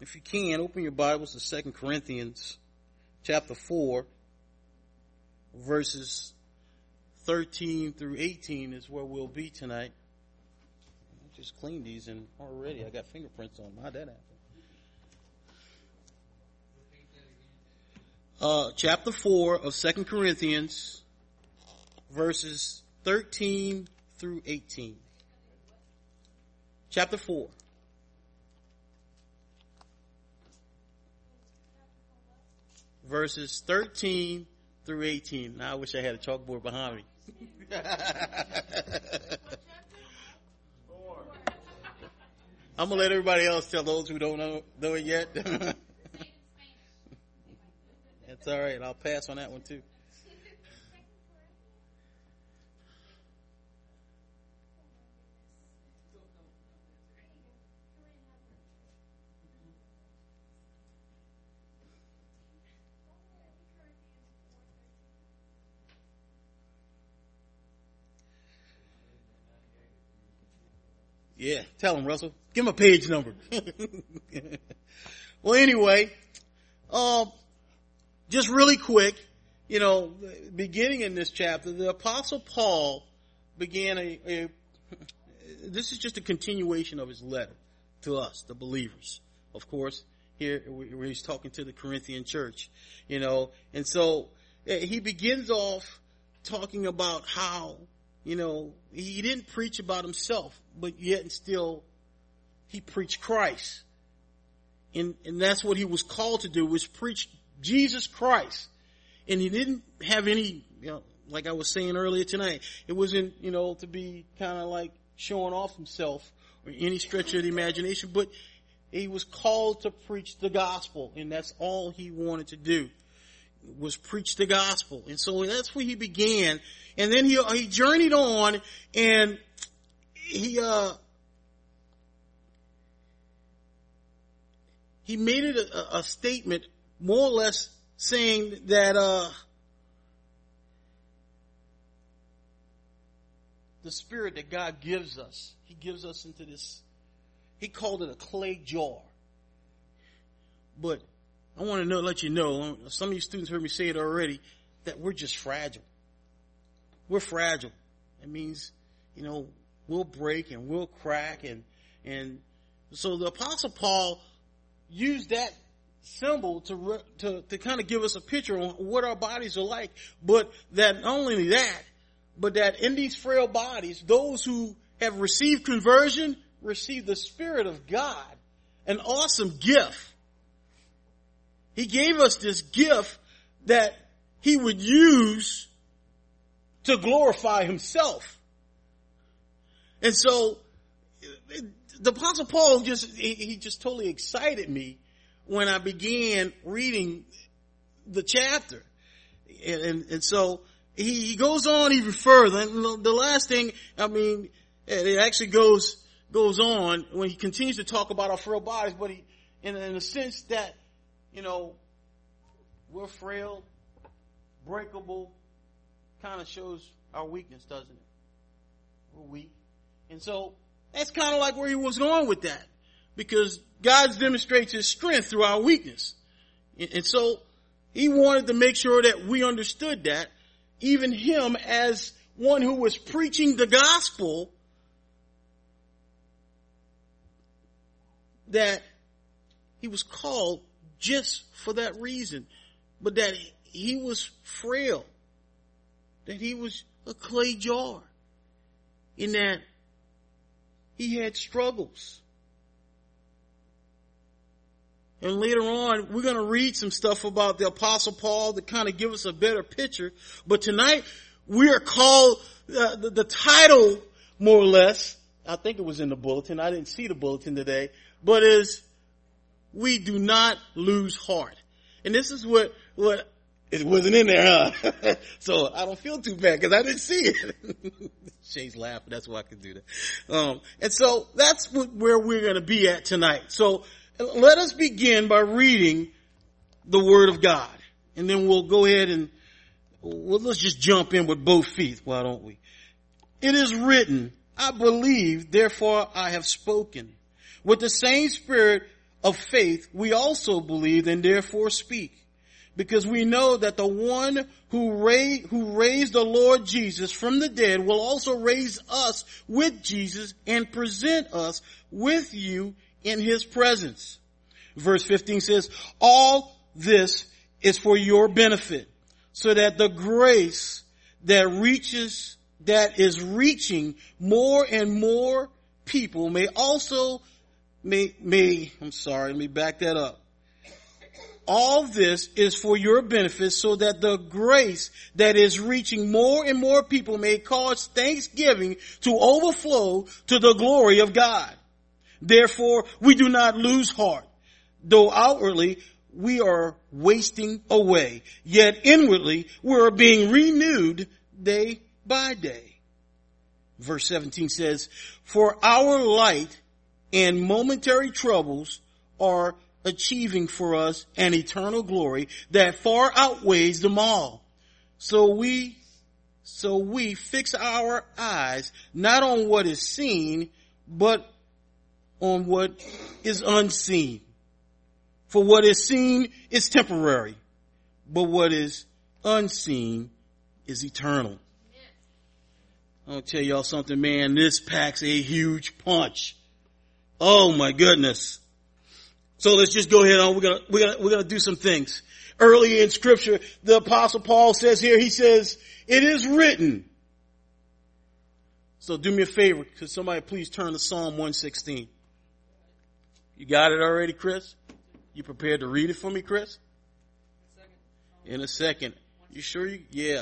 If you can, open your Bibles to 2 Corinthians chapter 4, verses 13 through 18 is where we'll be tonight. I just cleaned these and already I got fingerprints on them. How'd that happen? Chapter 4 of 2 Corinthians, verses 13 through 18. Chapter 4. Verses 13 through 18. Now I wish I had a chalkboard behind me. I'm going to let everybody else tell those who don't know it yet. That's all right. I'll pass on that one too. Yeah, tell him, Russell. Give him a page number. Well, anyway, just really quick, beginning in this chapter, the Apostle Paul began this is just a continuation of his letter to us, the believers. Of course, here where he's talking to the Corinthian church, and so he begins off talking about how, he didn't preach about himself, but yet and still he preached Christ. And that's what he was called to do, was preach Jesus Christ. And he didn't have any, like I was saying earlier tonight, it wasn't, to be kind of like showing off himself or any stretch of the imagination, but he was called to preach the gospel. And that's all he wanted to do, was preach the gospel. And so that's where he began. And then he journeyed on, and he made it a statement more or less saying that the spirit that God gives us, he gives us into this, he called it a clay jar. But I want to let you know, some of you students heard me say it already, that we're just fragile. We're fragile. It means, we'll break and we'll crack, and so the Apostle Paul used that symbol to kind of give us a picture on what our bodies are like, but that not only that, but that in these frail bodies, those who have received conversion receive the Spirit of God, an awesome gift. He gave us this gift that he would use to glorify himself. And so the Apostle Paul he just totally excited me when I began reading the chapter. And so he goes on even further. And the last thing, it actually goes on when he continues to talk about our frail bodies, but in a sense that, we're frail, breakable, kind of shows our weakness, doesn't it? We're weak. And so that's kind of like where he was going with that, because God demonstrates his strength through our weakness. And so he wanted to make sure that we understood that, even him as one who was preaching the gospel, that he was called just for that reason, but that he was frail, that he was a clay jar, in that he had struggles. And later on, we're going to read some stuff about the Apostle Paul to kind of give us a better picture. But tonight, we are called, the title, more or less, I think it was in the bulletin. I didn't see the bulletin today, but is, we do not lose heart. And this is what it wasn't in there, huh? So I don't feel too bad because I didn't see it. Shay's laughing. That's why I can do that. And so that's where we're going to be at tonight. So let us begin by reading the Word of God. And then we'll go ahead and let's just jump in with both feet. Why don't we? It is written, I believe, therefore I have spoken. With the same spirit of faith, we also believe and therefore speak. Because we know that the one who raised the Lord Jesus from the dead will also raise us with Jesus and present us with you in his presence. Verse 15 says, all this is for your benefit, so that the grace that is reaching more and more people let me back that up. All this is for your benefit, so that the grace that is reaching more and more people may cause thanksgiving to overflow to the glory of God. Therefore, we do not lose heart, though outwardly we are wasting away, yet inwardly we are being renewed day by day. Verse 17 says, for our light and momentary troubles are achieving for us an eternal glory that far outweighs them all. So we fix our eyes not on what is seen, but on what is unseen. For what is seen is temporary, but what is unseen is eternal. I'll tell y'all something, man. This packs a huge punch. Oh my goodness. So let's just go ahead on. We're gonna do some things. Early in scripture, the apostle Paul says here, he says, it is written. So do me a favor. Could somebody please turn to Psalm 116? You got it already, Chris? You prepared to read it for me, Chris? In a second. You sure yeah.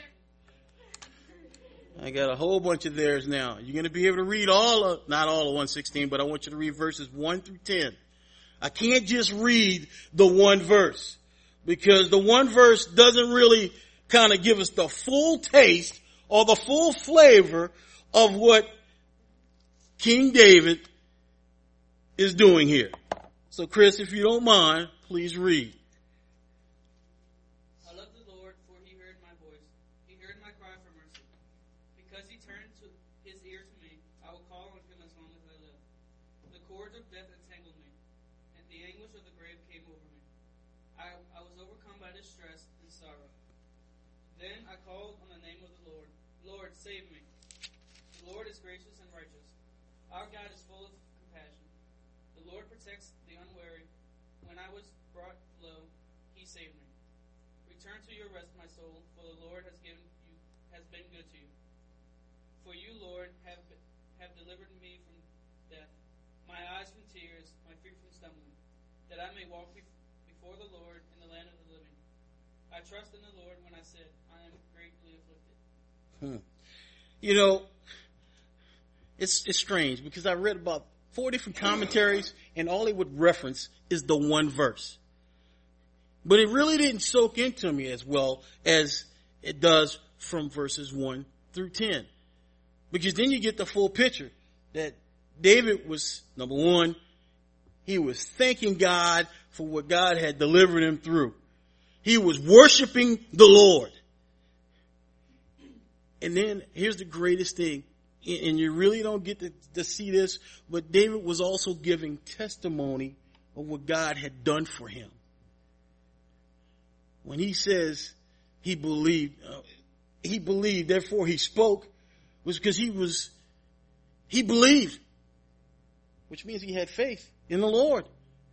I got a whole bunch of theirs now. You're going to be able to read not all of 116, but I want you to read verses 1 through 10. I can't just read the one verse, because the one verse doesn't really kind of give us the full taste or the full flavor of what King David is doing here. So Chris, if you don't mind, please read. I love the Lord, for he heard my voice. He heard my cry for mercy. Because he turned his ear to me, I will call on him as long as I live. The cords of death entangled me, and the anguish of the grave came over me. I was overcome by distress and sorrow. Then I called on the name of the Lord. Lord, save me. The Lord is gracious and righteous. Our God is full of compassion. The Lord protects the unwary. When I was brought low, he saved me. Return to your rest, my soul, for the Lord has been good to you. For you, Lord, have delivered me from death, my eyes from tears, my feet from stumbling, that I may walk before the Lord in the land of the living. I trust in the Lord when I said, I am greatly afflicted. You know, it's strange, because I read about 4 different commentaries, and all they would reference is the one verse. But it really didn't soak into me as well as it does from verses 1 through 10. Because then you get the full picture that David was, number one, he was thanking God for what God had delivered him through. He was worshiping the Lord. And then here's the greatest thing, and you really don't get to see this, but David was also giving testimony of what God had done for him. When he says he believed, therefore he spoke, was because he believed, which means he had faith in the Lord.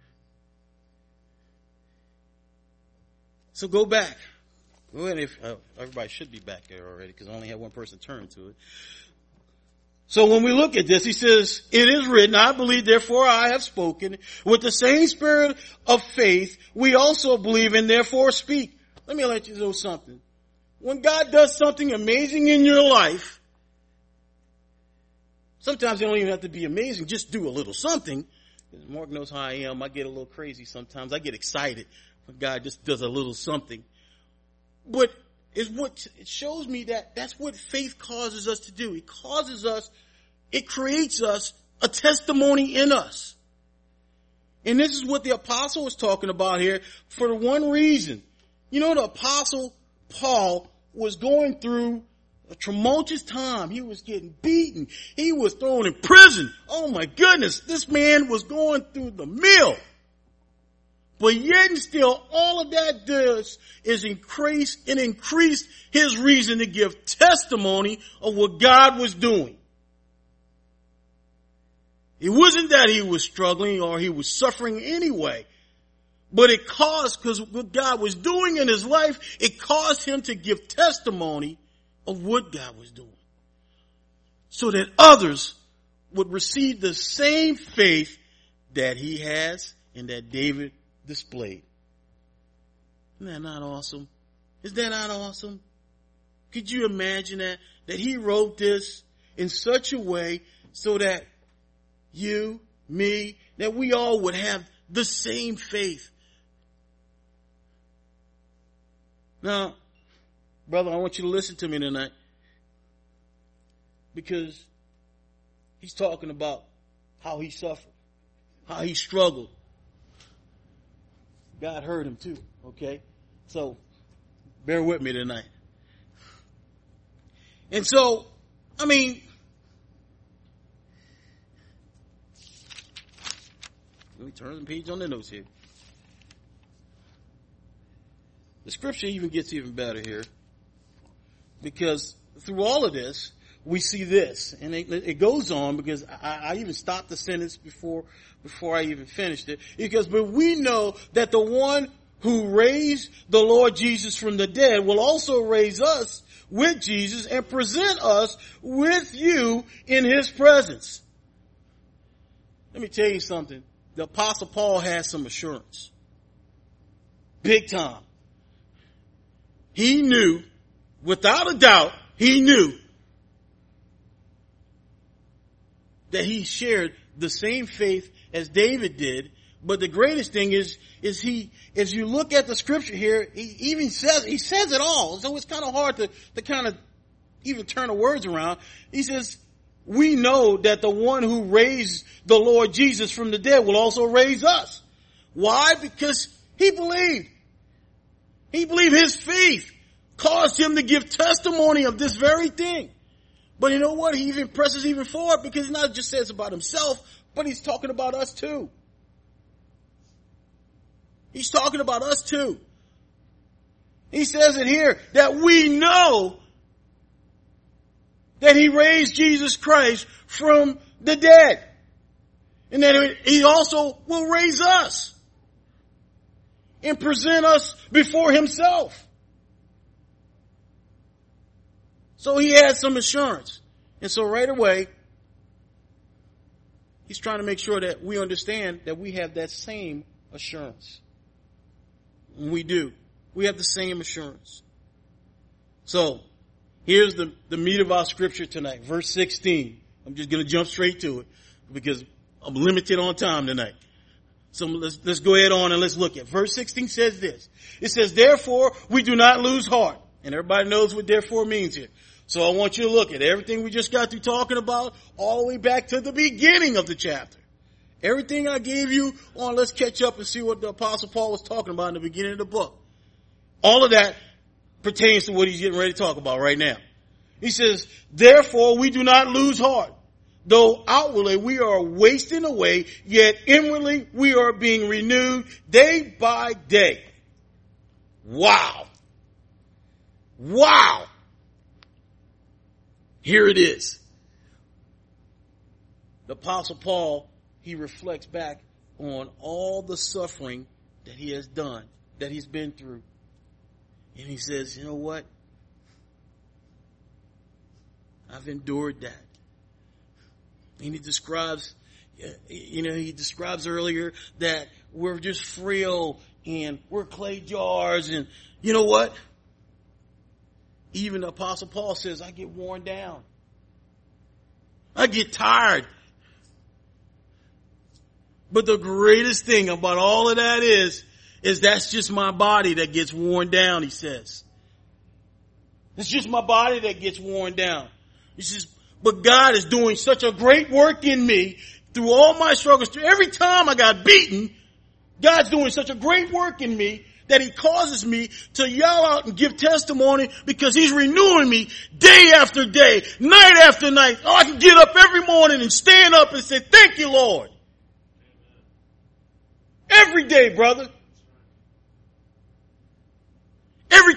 So go back. Go ahead. If everybody should be back there already, because I only had one person turn to it. So when we look at this, he says, it is written, I believe, therefore I have spoken. With the same spirit of faith, we also believe and therefore speak. Let me let you know something. When God does something amazing in your life, sometimes it don't even have to be amazing. Just do a little something. Mark knows how I am. I get a little crazy sometimes. I get excited when God just does a little something. But it shows me that that's what faith causes us to do. It creates us a testimony in us. And this is what the apostle is talking about here for one reason. You know, the apostle Paul was going through a tumultuous time. He was getting beaten. He was thrown in prison. Oh my goodness. This man was going through the mill. But yet and still, all of that does is increase his reason to give testimony of what God was doing. It wasn't that he was struggling or he was suffering anyway. But it caused, because what God was doing in his life, it caused him to give testimony of what God was doing. So that others would receive the same faith that he has and that David displayed. Isn't that not awesome? Is that not awesome? Could you imagine that? That he wrote this in such a way so that you, me, that we all would have the same faith. Now, brother, I want you to listen to me tonight, because he's talking about how he suffered, how he struggled. God heard him too, okay? So, bear with me tonight. And so, I mean, let me turn the page on the notes here. The scripture even gets even better here, because through all of this, we see this, and it goes on, because I even stopped the sentence before I even finished it, because, but we know that the one who raised the Lord Jesus from the dead will also raise us with Jesus and present us with you in his presence. Let me tell you something. The Apostle Paul has some assurance. Big time. He knew, without a doubt, he knew that he shared the same faith as David did. But the greatest thing is he, as you look at the scripture here, he says it all. So it's kind of hard to kind of even turn the words around. He says, we know that the one who raised the Lord Jesus from the dead will also raise us. Why? Because he believed. He believed his faith caused him to give testimony of this very thing. But you know what? He even presses even forward, because he not just says about himself, but he's talking about us too. He's talking about us too. He says it here that we know that he raised Jesus Christ from the dead. And that he also will raise us and present us before himself. So he has some assurance. And so right away, he's trying to make sure that we understand that we have that same assurance. And we do. We have the same assurance. So, here's the meat of our scripture tonight. Verse 16. I'm just going to jump straight to it, because I'm limited on time tonight. So let's go ahead on and let's look at. Verse 16 says this. It says, therefore, we do not lose heart. And everybody knows what therefore means here. So I want you to look at everything we just got through talking about all the way back to the beginning of the chapter. Everything I gave you on, let's catch up and see what the Apostle Paul was talking about in the beginning of the book. All of that pertains to what he's getting ready to talk about right now. He says, therefore we do not lose heart. Though outwardly we are wasting away, yet inwardly we are being renewed day by day. Wow. Wow. Here it is. The Apostle Paul, he reflects back on all the suffering that he has done, that he's been through. And he says, you know what? I've endured that. And he describes earlier that we're just frail and we're clay jars, and you know what? Even the Apostle Paul says, I get worn down. I get tired. But the greatest thing about all of that is that's just my body that gets worn down, he says. It's just my body that gets worn down. He says, but God is doing such a great work in me through all my struggles. Every time I got beaten, God's doing such a great work in me that he causes me to yell out and give testimony, because he's renewing me day after day, night after night. Oh, I can get up every morning and stand up and say, thank you, Lord. Every day, brother.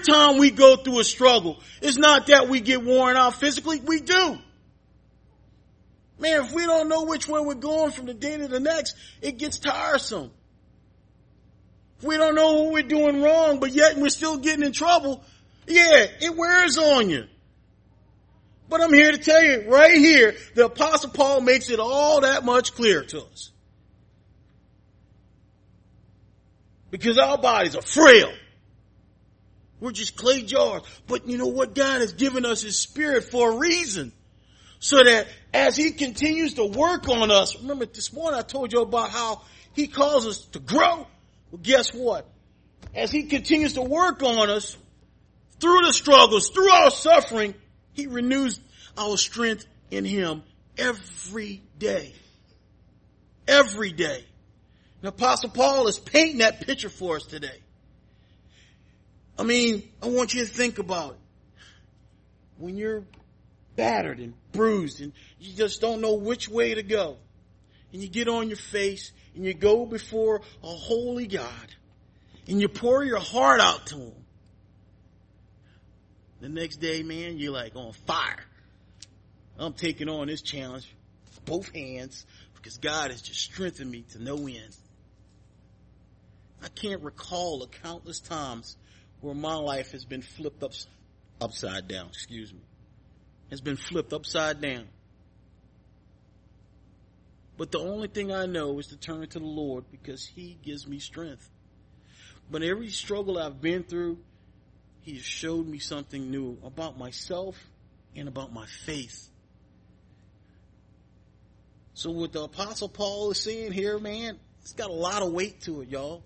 time we go through a struggle, it's not that we get worn out physically. We do. Man, if we don't know which way we're going from the day to the next, it gets tiresome. If we don't know what we're doing wrong, but yet we're still getting in trouble, yeah, it wears on you. But I'm here to tell you, right here, the Apostle Paul makes it all that much clearer to us. Because our bodies are frail. We're just clay jars. But you know what? God has given us His Spirit for a reason. So that as He continues to work on us, remember this morning I told you about how He calls us to grow. Well, guess what? As He continues to work on us, through the struggles, through our suffering, He renews our strength in Him every day. Every day. The Apostle Paul is painting that picture for us today. I mean, I want you to think about it. When you're battered and bruised and you just don't know which way to go, and you get on your face and you go before a holy God and you pour your heart out to Him, the next day, man, you're like on fire. I'm taking on this challenge with both hands because God has just strengthened me to no end. I can't recall the countless times where my life has been flipped upside down, Has been flipped upside down. But the only thing I know is to turn to the Lord because He gives me strength. But every struggle I've been through, He has showed me something new about myself and about my faith. So what the Apostle Paul is saying here, man, it's got a lot of weight to it, y'all.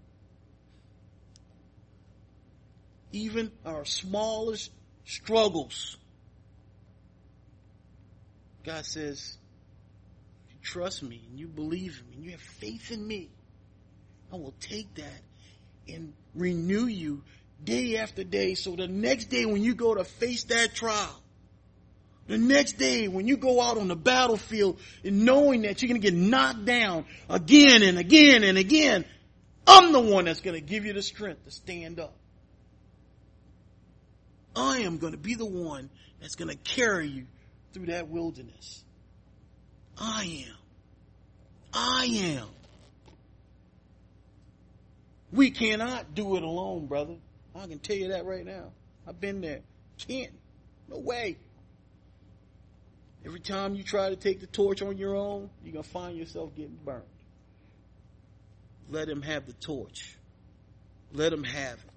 Even our smallest struggles, God says, if you trust me and you believe in me and you have faith in me, I will take that and renew you day after day. So the next day when you go to face that trial, the next day when you go out on the battlefield and knowing that you're going to get knocked down again and again and again, I'm the one that's going to give you the strength to stand up. I am going to be the one that's going to carry you through that wilderness. I am. We cannot do it alone, brother. I can tell you that right now. I've been there. Can't. No way. Every time you try to take the torch on your own, you're going to find yourself getting burned. Let Him have the torch. Let Him have it.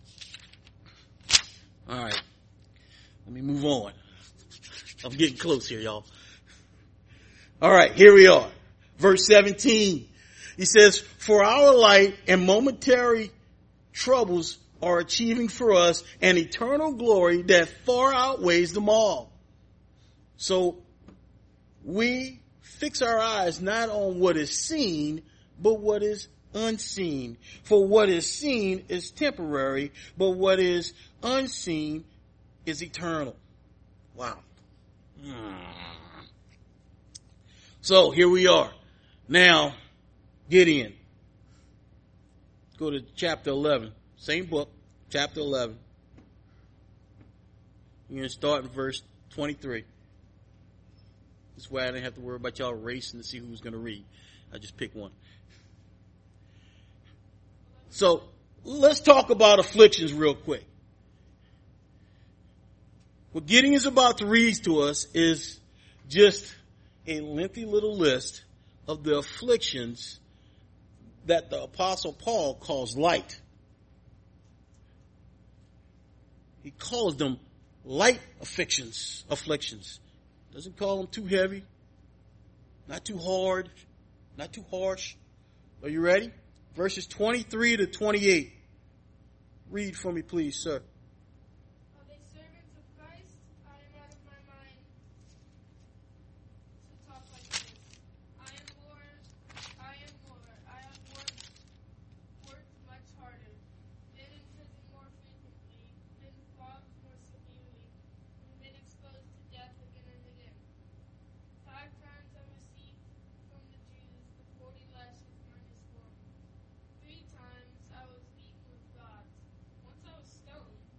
All right. Let me move on. I'm getting close here, y'all. All right, here we are. Verse 17. He says, for our light and momentary troubles are achieving for us an eternal glory that far outweighs them all. So we fix our eyes not on what is seen, but what is unseen. For what is seen is temporary, but what is unseen is eternal. Wow. So here we are. Now, Gideon. Go to chapter 11. Same book, chapter 11. You're going to start in verse 23. This way I didn't have to worry about y'all racing to see who was going to read. I just picked one. So let's talk about afflictions real quick. What Gideon is about to read to us is just a lengthy little list of the afflictions that the Apostle Paul calls light. He calls them light afflictions. Doesn't call them too heavy, not too hard, not too harsh. Are you ready? Verses 23 to 28. Read for me, please, sir. Are they servants of Christ? I am out of my mind to talk like this. I am Lord. I have worked much harder, been in prison more frequently, been flogged more severely, and been exposed to death again and again. 5 times I received from the Jews the 40 lashes minus 1. 3 times I was beaten with rods. Once I was stoned.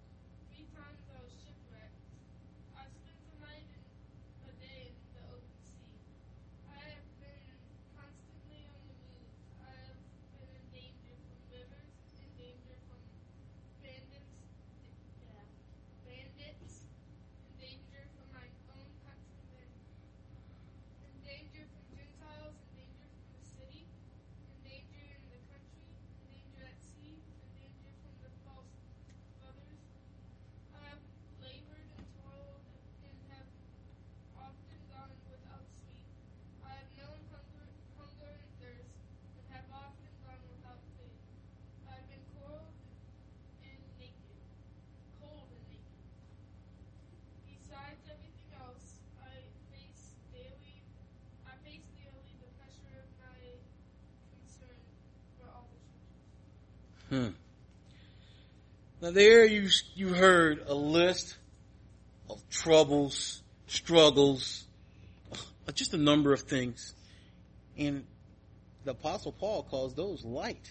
Now there you heard a list of troubles, struggles, just a number of things. And the Apostle Paul calls those light.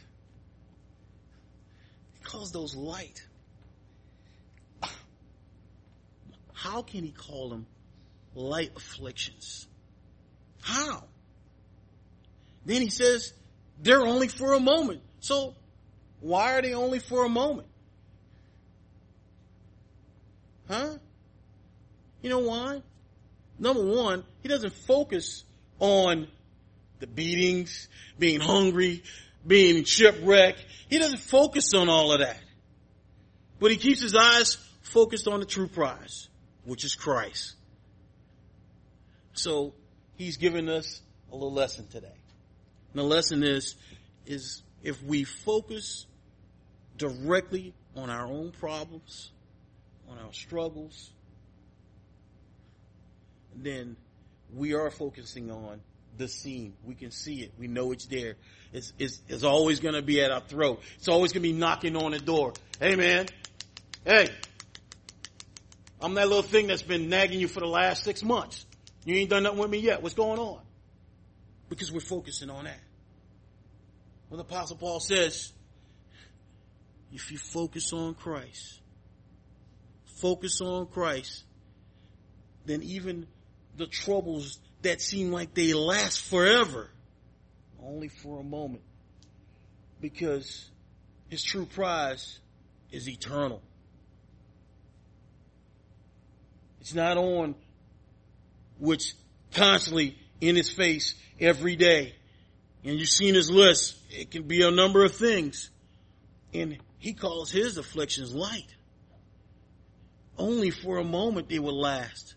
He calls those light. How can he call them light afflictions? How? Then he says they're only for a moment. So why are they only for a moment? Huh? You know why? Number one, he doesn't focus on the beatings, being hungry, being shipwrecked. He doesn't focus on all of that. But he keeps his eyes focused on the true prize, which is Christ. So he's giving us a little lesson today. And the lesson is if we focus directly on our own problems, on our struggles, then we are focusing on the scene. We can see it. We know it's there. It's always going to be at our throat. It's always going to be knocking on the door. Hey, man. Hey. I'm that little thing that's been nagging you for the last 6 months. You ain't done nothing with me yet. What's going on? Because we're focusing on that. When the Apostle Paul says, if you focus on Christ, then even the troubles that seem like they last forever, only for a moment, because his true prize is eternal. It's not on which constantly in his face every day. And you've seen his list. It can be a number of things. And he calls his afflictions light. Only for a moment they will last.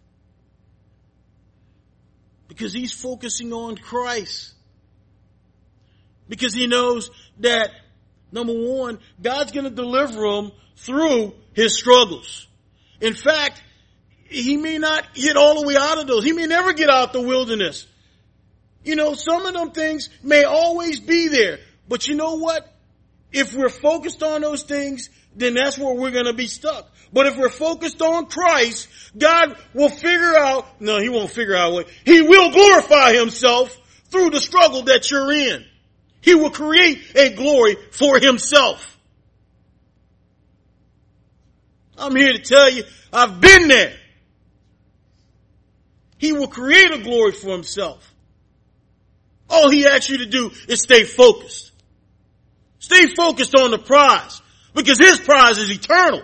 Because he's focusing on Christ. Because he knows that, number one, God's going to deliver him through his struggles. In fact, he may not get all the way out of those. He may never get out the wilderness. You know, some of them things may always be there. But you know what? If we're focused on those things, then that's where we're going to be stuck. But if we're focused on Christ, God will he won't figure out a way. He will glorify himself through the struggle that you're in. He will create a glory for himself. I'm here to tell you, I've been there. He will create a glory for himself. All he asks you to do is stay focused. Stay focused on the prize, because his prize is eternal.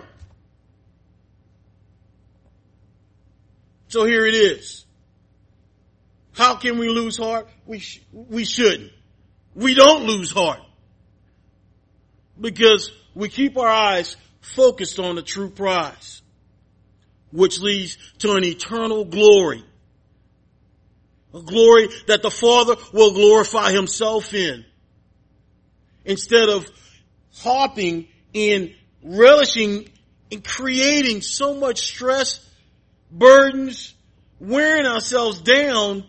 So here it is. How can we lose heart? We shouldn't. We don't lose heart, because we keep our eyes focused on the true prize, which leads to an eternal glory. A glory that the Father will glorify himself in. Instead of harping in relishing in creating so much stress, burdens, wearing ourselves down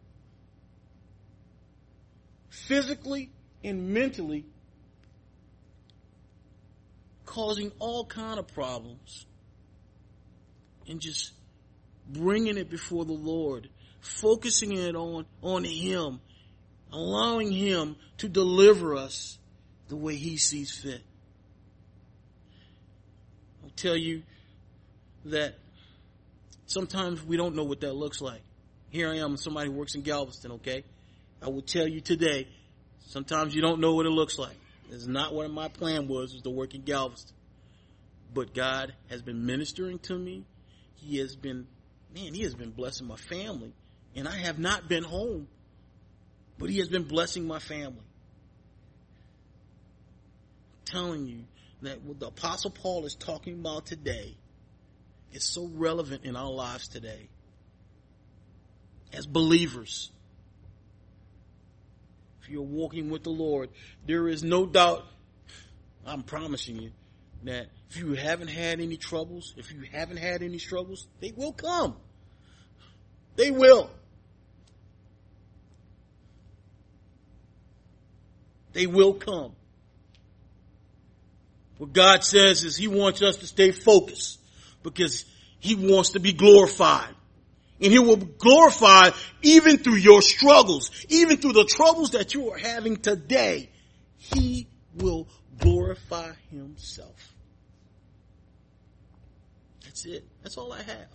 physically and mentally, causing all kind of problems, and just bringing it before the Lord, focusing it on him, allowing him to deliver us the way he sees fit. I'll tell you that sometimes we don't know what that looks like. Here I am, somebody who works in Galveston, okay? I will tell you today, sometimes you don't know what it looks like. It's not what my plan was to work in Galveston. But God has been ministering to me. He has been blessing my family. And I have not been home, but he has been blessing my family. I'm telling you that what the Apostle Paul is talking about today is so relevant in our lives today. As believers, if you're walking with the Lord, there is no doubt, I'm promising you, that if you haven't had any troubles, they will come. They will. They will come. What God says is he wants us to stay focused because he wants to be glorified. And he will be glorified even through your struggles, even through the troubles that you are having today. He will glorify himself. That's it. That's all I have.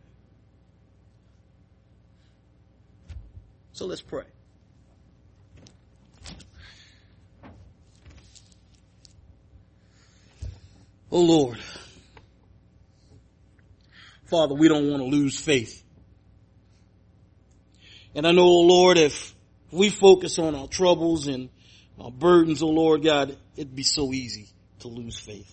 So let's pray. Oh Lord, Father, we don't want to lose faith. And I know, oh Lord, if we focus on our troubles and our burdens, oh Lord God, it'd be so easy to lose faith.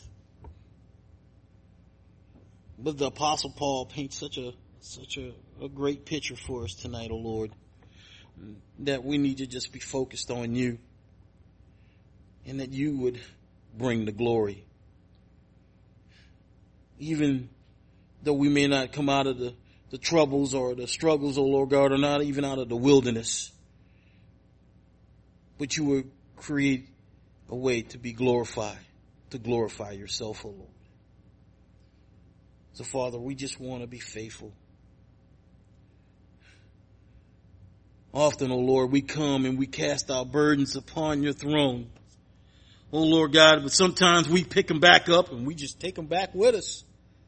But the Apostle Paul paints such a great picture for us tonight, oh Lord, that we need to just be focused on you and that you would bring the glory. Even though we may not come out of the troubles or the struggles, oh Lord God, or not even out of the wilderness, but you will create a way to be glorified, to glorify yourself, oh Lord. So Father, we just want to be faithful. Often, oh Lord, we come and we cast our burdens upon your throne, oh Lord God, but sometimes we pick them back up and we just take them back with us.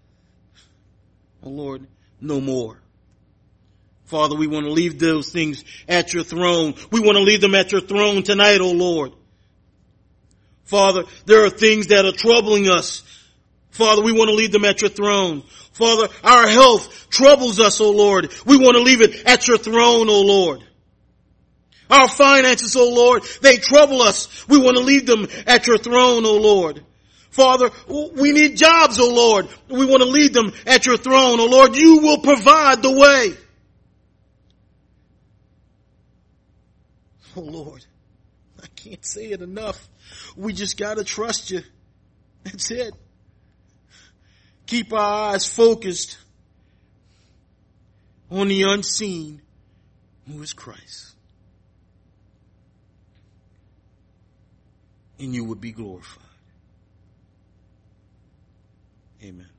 Oh Lord, no more. Father, we want to leave those things at your throne. We want to leave them at your throne tonight, oh Lord. Father, there are things that are troubling us. Father, we want to leave them at your throne. Father, our health troubles us, oh Lord. We want to leave it at your throne, oh Lord. Our finances, oh Lord, they trouble us. We want to leave them at your throne, oh Lord. Father, we need jobs, oh Lord. We want to lead them at your throne, oh Lord. You will provide the way. Oh Lord, I can't say it enough. We just got to trust you. That's it. Keep our eyes focused on the unseen, who is Christ. And you would be glorified. Amen.